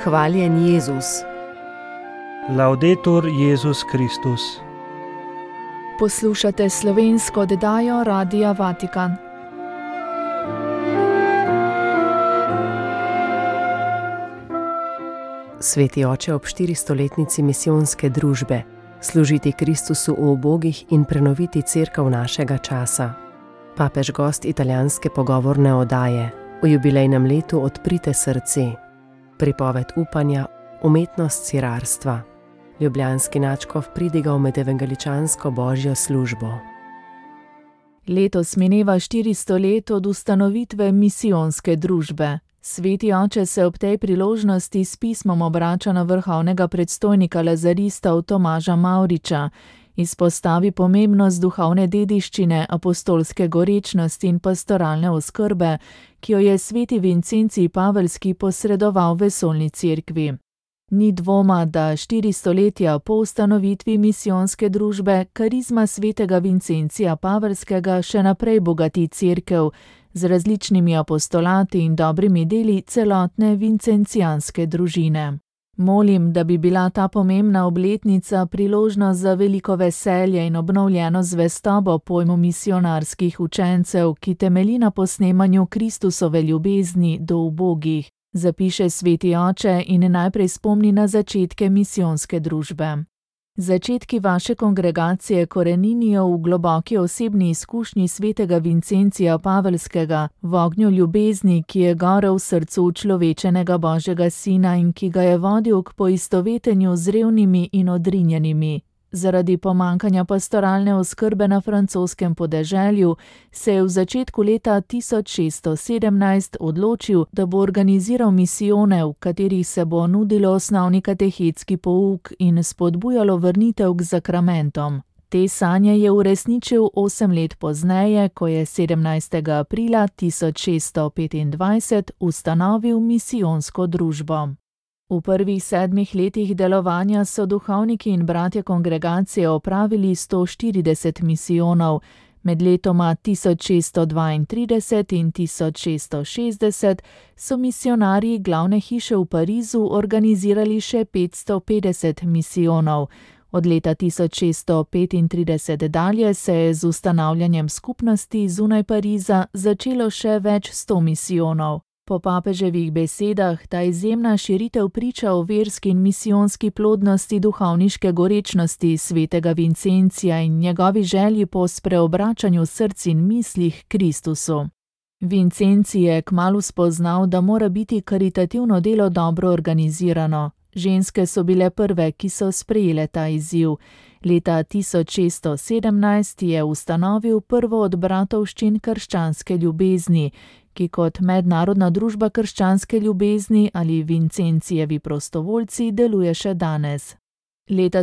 Hvaljen Jezus. Laudetur Jezus Kristus. Poslušate slovensko oddajo Radia Vatikan. Sveti oče, ob 400-letnici misijonske družbe, služiti Kristusu v ubogih in prenoviti cerkev našega časa. Papež gost italijanske pogovorne oddaje, v jubilejnem letu Odprite srce, pripoved upanja, umetnost sirarstva. Ljubljanski nadškof pridigal med evangeličansko božjo službo. Letos mineva 400 let od ustanovitve misijonske družbe. Sveti oče se ob tej priložnosti s pismom obrača na vrhovnega predstojnika lazaristov Tomaža Mavriča, izpostavi pomembnost duhovne dediščine, apostolske gorečnosti in pastoralne oskrbe, ki jo je sveti Vincencij Paveljski posredoval vesoljni cerkvi. Ni dvoma, da 4 stoletja po ustanovitvi misijonske družbe karizma svetega Vincencija Paveljskega še naprej bogati cerkev z različnimi apostolati in dobrimi deli celotne vincencijanske družine. Molim, da bi bila ta pomembna obletnica priložnost za veliko veselje in obnovljeno zvestobo pojmu misijonarskih učencev, ki temelji na posnemanju Kristusove ljubezni do ubogih, zapiše sveti oče in najprej spomni na začetke misijonske družbe. Začetki vaše kongregacije koreninijo v globoki osebni izkušnji svetega Vincencija Paveljskega, v ognju ljubezni, ki je gorel v srcu človečenega Božjega Sina in ki ga je vodil k poistovetenju z revnimi in odrinjenimi. Zaradi pomankanja pastoralne oskrbe na francoskem podeželju se je v začetku leta 1617 odločil, da bo organiziral misijone, v katerih se bo nudilo osnovni katehetski pouk in spodbujalo vrnitev k zakramentom. Te sanje je uresničil 8 let pozneje, ko je 17. aprila 1625 ustanovil misijonsko družbo. V prvih 7 letih delovanja so duhovniki in bratje kongregacije opravili 140 misijonov, med letoma 1632 in 1660 so misionarji glavne hiše v Parizu organizirali še 550 misijonov. Od leta 1635 dalje se je z ustanavljanjem skupnosti zunaj Pariza začelo še več 100 misijonov. Po papeževih besedah ta izjemna širitev priča o verski in misijonski plodnosti duhovniške gorečnosti svetega Vincencija in njegovi želji po spreobračanju src in mislih Kristusu. Vincencij je kmalu spoznal, da mora biti karitativno delo dobro organizirano. Ženske so bile prve, ki so sprejele ta izziv. Leta 1617 je ustanovil prvo od bratovščin krščanske ljubezni, ki kot mednarodna družba krščanske ljubezni ali Vincencijevi prostovoljci deluje še danes. Leta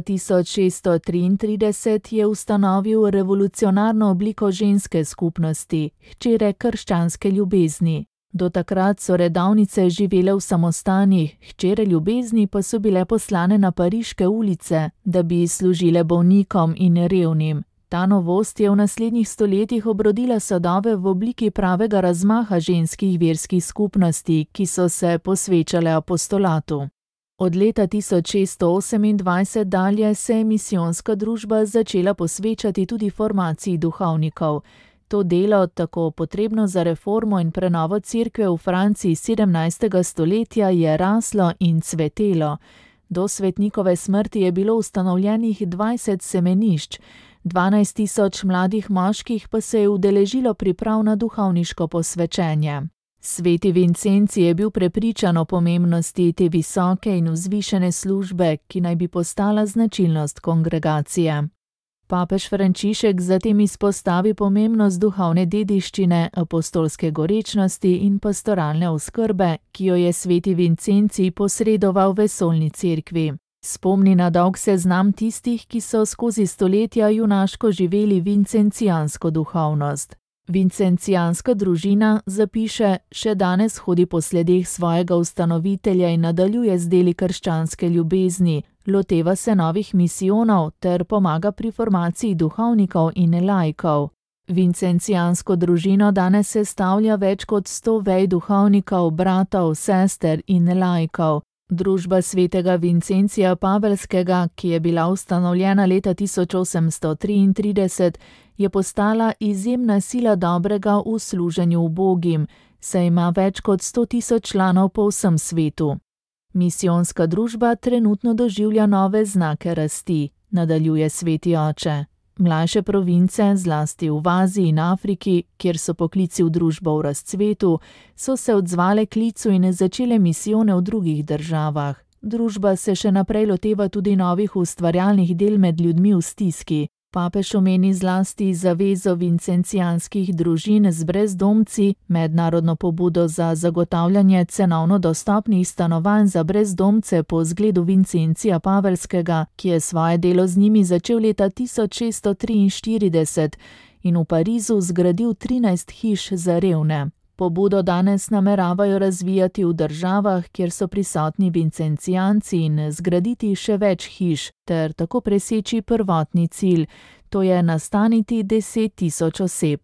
1633 je ustanovil revolucionarno obliko ženske skupnosti, hčere krščanske ljubezni. Do takrat so redovnice živele v samostanih, hčere ljubezni pa so bile poslane na pariške ulice, da bi služile bolnikom in revnim. Ta novost je v naslednjih stoletjih obrodila sadove v obliki pravega razmaha ženskih verskih skupnosti, ki so se posvečale apostolatu. Od leta 1628 dalje se je misijonska družba začela posvečati tudi formaciji duhovnikov. To delo, tako potrebno za reformo in prenovo cerkve v Franciji 17. stoletja, je raslo in cvetelo. Do svetnikove smrti je bilo ustanovljenih 20 semenišč, 12.000 mladih moških pa se je udeležilo priprav na duhovniško posvečenje. Sveti Vincencij je bil prepričan o pomembnosti te visoke in vzvišene službe, ki naj bi postala značilnost kongregacije. Papež Frančišek zatem izpostavi pomembnost duhovne dediščine, apostolske gorečnosti in pastoralne oskrbe, ki jo je sveti Vincencij posredoval vesoljni cerkvi. Spomni na dolg seznam tistih, ki so skozi stoletja junaško živeli vincencijansko duhovnost. Vincencijanska družina, zapiše, še danes hodi po sledeh svojega ustanovitelja in nadaljuje z deli krščanske ljubezni, loteva se novih misijonov ter pomaga pri formaciji duhovnikov in laikov. Vincencijansko družino danes sestavlja več kot 100 vej duhovnikov, bratov, sester in laikov. Družba svetega Vincencija Pavelskega, ki je bila ustanovljena leta 1833, je postala izjemna sila dobrega v služenju ubogim, saj ima več kot 100.000 članov po vsem svetu. Misijonska družba trenutno doživlja nove znake rasti, nadaljuje sveti oče. Mlajše province, zlasti v Aziji in Afriki, kjer so poklici v družbo v razcvetu, so se odzvale klicu in začele misijone v drugih državah. Družba se še naprej loteva tudi novih ustvarjalnih del med ljudmi v stiski. Papež omeni zlasti zavezo vincencijanskih družin z brezdomci, mednarodno pobudo za zagotavljanje cenovno dostopnih stanovanj za brezdomce po zgledu Vincencija Pavelskega, ki je svoje delo z njimi začel leta 1643 in v Parizu zgradil 13 hiš za revne. Pobudo danes nameravajo razvijati v državah, kjer so prisotni vincencijanci in zgraditi še več hiš, ter tako preseči prvotni cilj, to je nastaniti 10.000 oseb.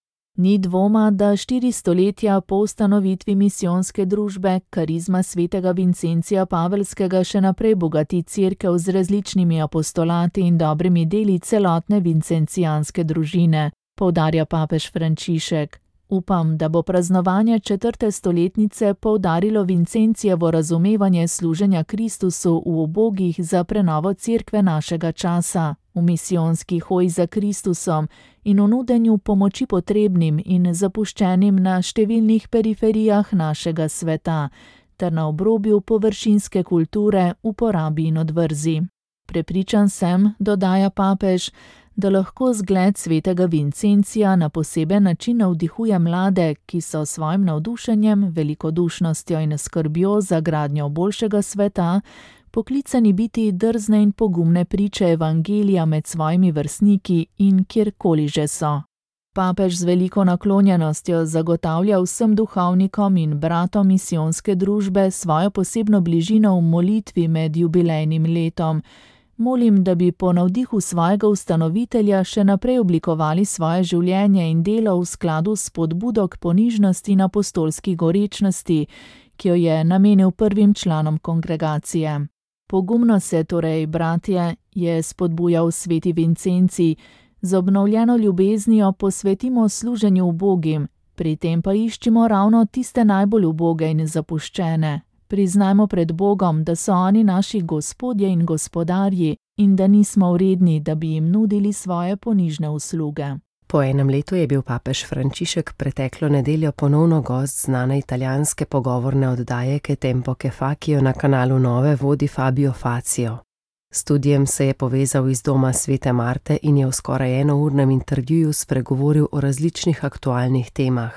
Ni dvoma, da 4 stoletja po ustanovitvi misijonske družbe karizma svetega Vincencija Pavelskega še naprej bogati cerkev z različnimi apostolati in dobrimi deli celotne vincencijanske družine, poudarja papež Frančišek. Upam, da bo praznovanje 4. stoletnice poudarilo Vincencijevo razumevanje služenja Kristusu v ubogih za prenovo cerkve našega časa, v misijonski hoji za Kristusom in v nudenju pomoči potrebnim in zapuščenim na številnih periferijah našega sveta, ter na obrobju površinske kulture, uporabi in odvrzi. Prepričan sem, dodaja papež, da lahko zgled svetega Vincencija na poseben način navdihuje mlade, ki so svojim navdušenjem, velikodušnostjo in skrbjo za gradnjo boljšega sveta poklicani biti drzne in pogumne priče evangelija med svojimi vrstniki in kjerkoli že so. Papež z veliko naklonjenostjo zagotavlja vsem duhovnikom in bratom misijonske družbe svojo posebno bližino v molitvi med jubilejnim letom. Molim, da bi po navdihu svojega ustanovitelja še naprej oblikovali svoje življenje in delo v skladu s spodbudo k ponižnosti in apostolski gorečnosti, ki jo je namenil prvim članom kongregacije. Pogumno se torej, bratje, je spodbujal sveti Vincencij, z obnovljeno ljubeznijo posvetimo služenju ubogim, pri tem pa iščimo ravno tiste najbolj uboge in zapuščene. Priznajmo pred Bogom, da so oni naši gospodje in gospodarji in da nismo vredni, da bi jim nudili svoje ponižne usluge. Po enem letu je bil papež Frančišek preteklo nedeljo ponovno gost znane italijanske pogovorne oddaje Che Tempo Che Fa, ki jo na kanalu Nove vodi Fabio Fazio. S studijem se je povezal iz doma Svete Marte in je v skoraj enournem intervjuju spregovoril o različnih aktualnih temah.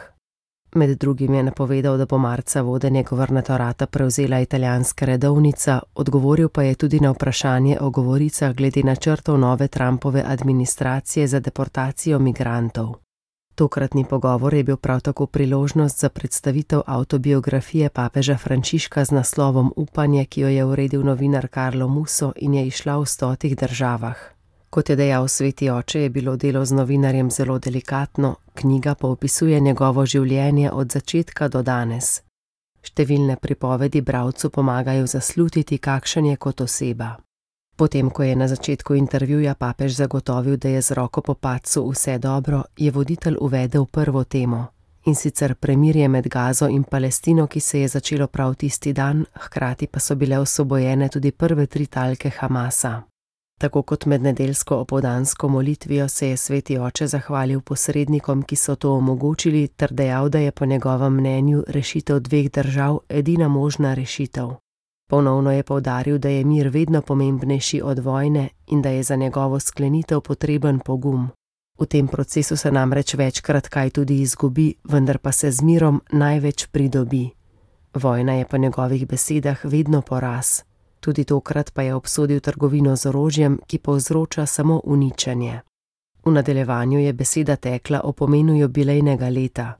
Med drugim je napovedal, da bo marca vodenje guvernatorata prevzela italijanska redovnica, odgovoril pa je tudi na vprašanje o govoricah glede načrtov nove Trumpove administracije za deportacijo migrantov. Tokratni pogovor je bil prav tako priložnost za predstavitev avtobiografije papeža Frančiška z naslovom Upanje, ki jo je uredil novinar Carlo Musso in je izšla v 100 državah. Kot je dejal sveti oče, je bilo delo z novinarjem zelo delikatno, knjiga pa opisuje njegovo življenje od začetka do danes. Številne pripovedi bralcu pomagajo zaslutiti, kakšen je kot oseba. Potem, ko je na začetku intervjuja papež zagotovil, da je z roko po padcu vse dobro, je voditelj uvedel prvo temo, in sicer premirje med Gazo in Palestino, ki se je začelo prav tisti dan, hkrati pa so bile osvobojene tudi prve 3 talke Hamasa. Tako kot med nedeljsko opoldansko molitvijo se je sveti oče zahvalil posrednikom, ki so to omogočili, ter dejal, da je po njegovem mnenju rešitev 2 držav edina možna rešitev. Ponovno je poudaril, da je mir vedno pomembnejši od vojne in da je za njegovo sklenitev potreben pogum. V tem procesu se namreč večkrat kaj tudi izgubi, vendar pa se z mirom največ pridobi. Vojna je po njegovih besedah vedno poraz. Tudi tokrat pa je obsodil trgovino z orožjem, ki povzroča samo uničenje. V nadaljevanju je beseda tekla o pomenu jubilejnega leta.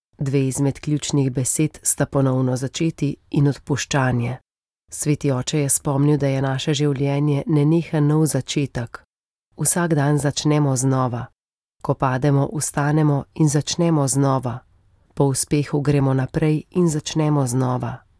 2 izmed ključnih besed sta ponovno začeti in odpuščanje. Sveti oče je spomnil, da je naše življenje nenehen nov začetek. Vsak dan začnemo znova. Ko pademo, vstanemo in začnemo znova. Po uspehu gremo naprej in začnemo znova.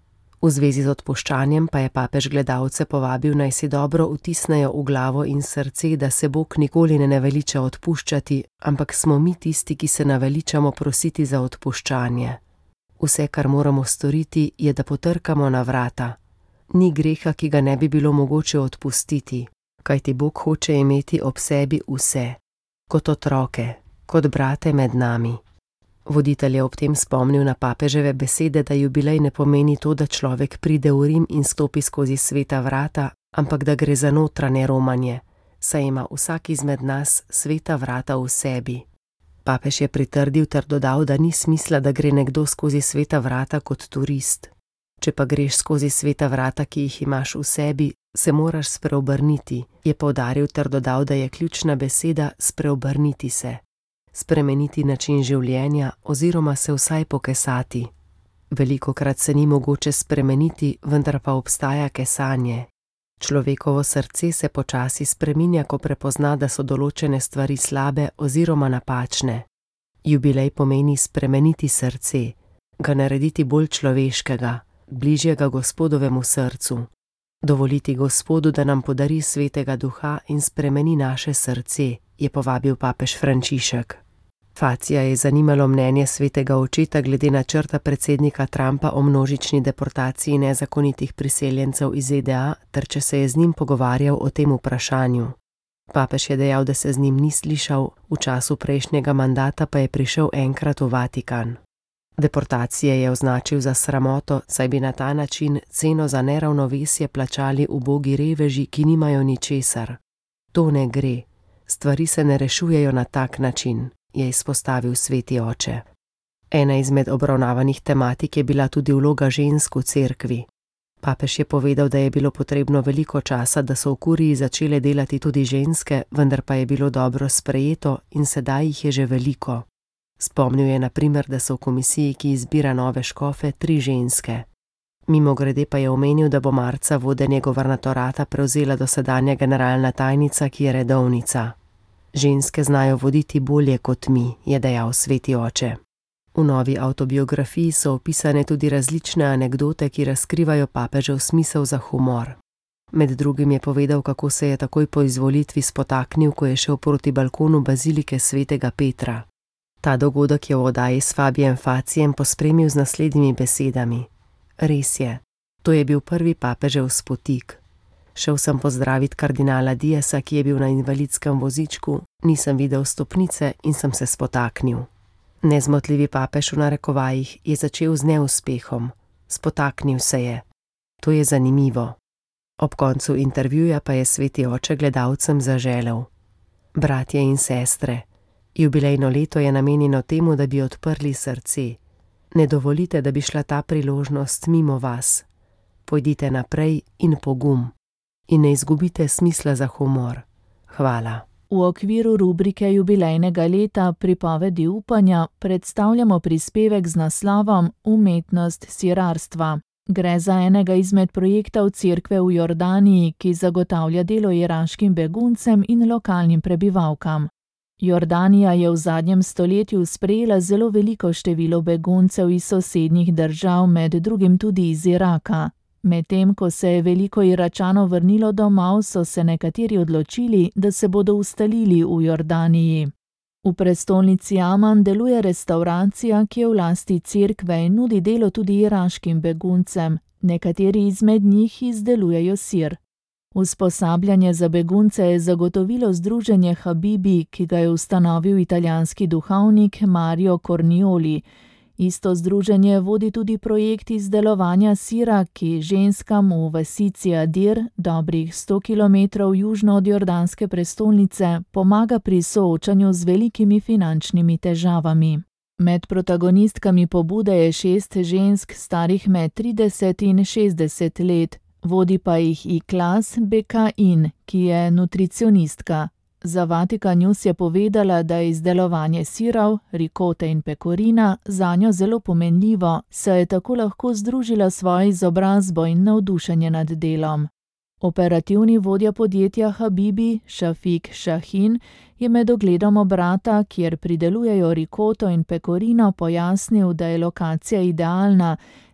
V zvezi z odpuščanjem pa je papež gledalce povabil, naj si dobro vtisnejo v glavo in srce, da se Bog nikoli ne naveliča odpuščati, ampak smo mi tisti, ki se naveličamo prositi za odpuščanje. Vse, kar moramo storiti, je, da potrkamo na vrata. Ni greha, ki ga ne bi bilo mogoče odpustiti, kajti Bog hoče imeti ob sebi vse, kot otroke, kot brate med nami. Voditelj je ob tem spomnil na papeževe besede, da jubilej ne pomeni to, da človek pride v Rim in stopi skozi sveta vrata, ampak da gre za notranje romanje, saj ima vsak izmed nas sveta vrata v sebi. Papež je pritrdil ter dodal, da ni smisla, da gre nekdo skozi sveta vrata kot turist. Če pa greš skozi sveta vrata, ki jih imaš v sebi, se moraš spreobrniti, je poudaril ter dodal, da je ključna beseda spreobrniti se. Spremeniti način življenja oziroma se vsaj pokesati. Velikokrat se ni mogoče spremeniti, vendar pa obstaja kesanje. Človekovo srce se počasi spreminja, ko prepozna, da so določene stvari slabe oziroma napačne. Jubilej pomeni spremeniti srce, ga narediti bolj človeškega, bližjega Gospodovemu srcu. Dovoliti Gospodu, da nam podari svetega duha in spremeni naše srce, je povabil papež Frančišek. Facija je zanimalo mnenje svetega očeta glede načrta predsednika Trumpa o množični deportaciji nezakonitih priseljencev iz ZDA ter če se je z njim pogovarjal o tem vprašanju. Papež je dejal, da se z njim ni slišal, v času prejšnjega mandata pa je prišel enkrat v Vatikan. Deportacije je označil za sramoto, saj bi na ta način ceno za neravnovesje plačali ubogi reveži, ki nimajo ničesar. To ne gre. Stvari se ne rešujejo na tak način, je izpostavil sveti oče. Ena izmed obravnavanih tematik je bila tudi vloga žensk v cerkvi. Papež je povedal, da je bilo potrebno veliko časa, da so v kuriji začele delati tudi ženske, vendar pa je bilo dobro sprejeto in sedaj jih je že veliko. Spomnil je na primer, da so v komisiji, ki izbira nove škofe, 3 ženske. Mimogrede pa je omenil, da bo marca vodenje guvernatorata prevzela dosedanja generalna tajnica, ki je redovnica. Ženske znajo voditi bolje kot mi, je dejal sveti oče. V novi avtobiografiji so opisane tudi različne anekdote, ki razkrivajo papežev smisel za humor. Med drugim je povedal, kako se je takoj po izvolitvi spotaknil, ko je šel proti balkonu bazilike svetega Petra. Ta dogodek je v oddaji s Fabijem Facijem pospremil z naslednjimi besedami. Res je, to je bil prvi papežev spotik. Šel sem pozdraviti kardinala Diasa, ki je bil na invalidskem vozičku, nisem videl stopnice in sem se spotaknil. Nezmotljivi papež v narekovajih je začel z neuspehom. Spotaknil se je. To je zanimivo. Ob koncu intervjuja pa je sveti oče gledalcem zaželel. Bratje in sestre, jubilejno leto je namenjeno temu, da bi odprli srce. Ne dovolite, da bi šla ta priložnost mimo vas. Pojdite naprej in pogum. In ne izgubite smisla za humor. Hvala. V okviru rubrike jubilejnega leta Pripovedi upanja predstavljamo prispevek z naslovom Umetnost sirarstva. Gre za enega izmed projektov cerkve v Jordaniji, ki zagotavlja delo iraškim beguncem in lokalnim prebivalkam. Jordanija je v zadnjem stoletju sprejela zelo veliko število beguncev iz sosednjih držav, med drugim tudi iz Iraka. Medtem ko se je veliko Iračanov vrnilo domov, so se nekateri odločili, da se bodo ustalili v Jordaniji. V prestolnici Aman deluje restavracija, ki je v lasti cerkve in nudi delo tudi iraškim beguncem. Nekateri izmed njih izdelujejo sir. Usposabljanje za begunce je zagotovilo združenje Habibi, ki ga je ustanovil italijanski duhovnik Mario Cornioli. Isto združenje vodi tudi projekt izdelovanja sira, ki ženskam v vasici Adir, dobrih 100 km južno od jordanske prestolnice, pomaga pri soočanju z velikimi finančnimi težavami. Med protagonistkami pobude je 6 žensk starih med 30 in 60 let, vodi pa jih Iklas Bekain, ki je nutricionistka. Za Vatikan News je povedala, da je izdelovanje sirov, rikote in pekorina zanjo zelo pomenljivo, saj je tako lahko združila svojo izobrazbo in navdušenje nad delom. Operativni vodja podjetja Habibi, Šafik Šahin, je med ogledom obrata, kjer pridelujejo rikoto in pekorino, pojasnil, da je lokacija idealna,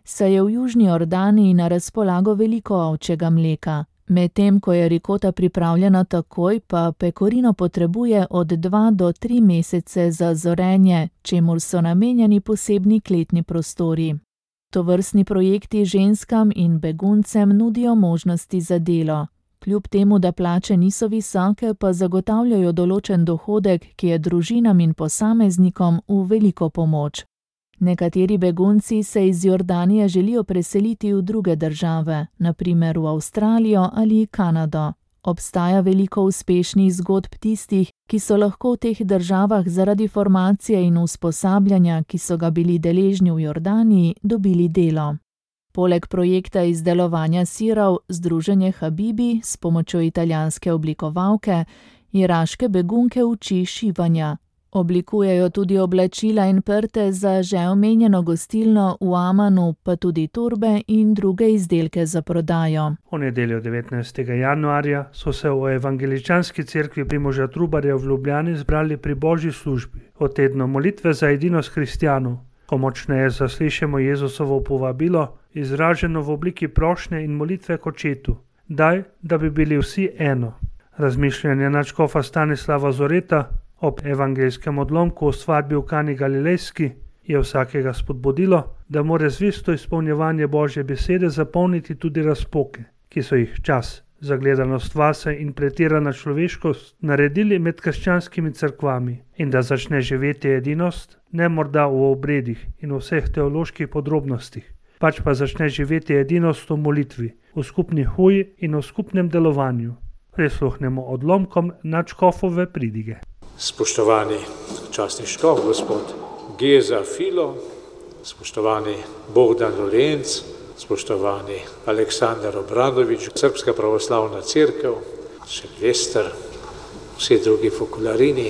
saj je v južni Jordaniji na razpolago veliko ovčjega mleka. Medtem ko je rikota pripravljena takoj, pa pecorino potrebuje od 2 do 3 mesece za zorenje, čemur so namenjeni posebni kletni prostori. Tovrstni projekti ženskam in beguncem nudijo možnosti za delo. Kljub temu, da plače niso visoke, pa zagotavljajo določen dohodek, ki je družinam in posameznikom v veliko pomoč. Nekateri begunci se iz Jordanije želijo preseliti v druge države, na primer v Avstralijo ali Kanado. Obstaja veliko uspešnih zgodb tistih, ki so lahko v teh državah zaradi formacije in usposabljanja, ki so ga bili deležni v Jordaniji, dobili delo. Poleg projekta izdelovanja sirov, združenje Habibi s pomočjo italijanske oblikovalke iraške begunke uči šivanja. Oblikujejo tudi oblačila in prte za že omenjeno gostilno v Amanu, pa tudi torbe in druge izdelke za prodajo. V nedeljo 19. januarja so se v evangeličanski cerkvi Primoža Trubarja v Ljubljani zbrali pri božji službi o tednu molitve za edinost kristjanov, ko močneje zaslišimo Jezusovo povabilo, izraženo v obliki prošnje in molitve k Očetu. Daj, da bi bili vsi eno. Razmišljanje nadškofa Stanislava Zoreta ob evangelskem odlomku o svadbi v Kani Galilejski je vsakega spodbudilo, da mora zvisto izpolnjevanje Božje besede zapolniti tudi razpoke, ki so jih čas, zagledanost vase in pretirana človeškost naredili med krščanskimi cerkvami, in da začne živeti edinost ne morda v obredih in v vseh teoloških podrobnostih, pač pa začne živeti edinost v molitvi, v skupni huji in v skupnem delovanju. Prisluhnemo odlomkom nadškofove pridige. Spoštovani častni škof, gospod Geza Filo, spoštovani Bogdan Dolenc, spoštovani Aleksandar Obradovič, Srpska pravoslavna cerkev, Silvester, vsi drugi fokularini,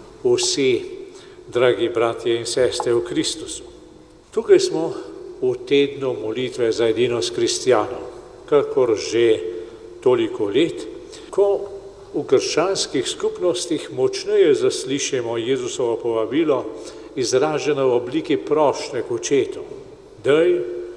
vsi dragi bratje in sestre v Kristusu. Tukaj smo v tednu molitve za edinost kristjanov, kakor že toliko let, ko v krščanskih skupnostih močneje zaslišimo Jezusovo povabilo, izraženo v obliki prošnje k Očetu. Daj,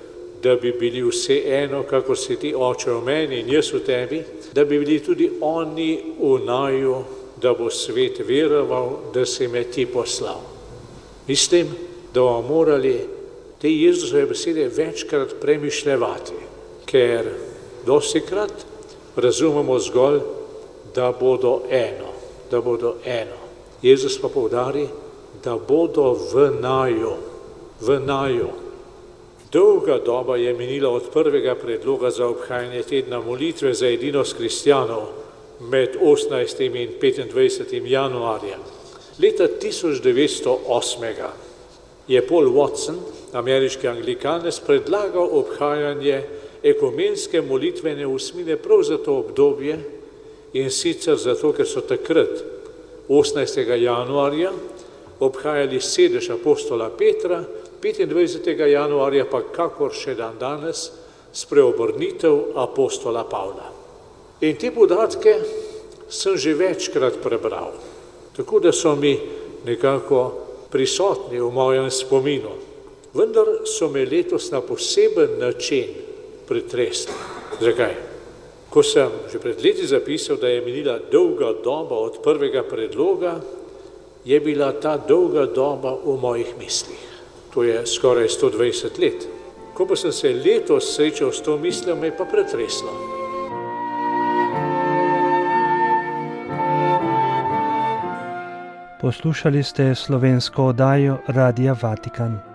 da bi bili vsi eno, kakor si ti, Oče, v meni in jaz v tebi, da bi bili tudi oni v naju, da bo svet veroval, da si me ti poslal. Mislim, da bomo morali te Jezusove besede večkrat premišljevati, ker dostikrat razumemo zgolj, da bodo eno, da bodo eno. Jezus pa poudari, da bodo v naju, v naju. Dolga doba je minila od prvega predloga za obhajanje tedna molitve za edinost kristjanov med 18. in 25. januarjem. Leta 1908. je Paul Watson, ameriški anglikanec, predlagal obhajanje ekumenske molitvene osmine prav za to obdobje, in sicer zato, ker so takrat 18. januarja obhajali sedež apostola Petra, 25. januarja pa kakor še dan danes spreobrnitev apostola Pavla. In te podatke sem že večkrat prebral, tako da so mi nekako prisotni v mojem spominu. Vendar so me letos na poseben način pretresli. Zakaj? Ko sem že pred leti zapisal, da je minila dolga doba od prvega predloga, je bila ta dolga doba v mojih mislih. To je skoraj 120 let. Ko pa sem se letos srečal s to mislijo, me je pa pretreslo. Poslušali ste slovensko oddajo Radia Vatikan.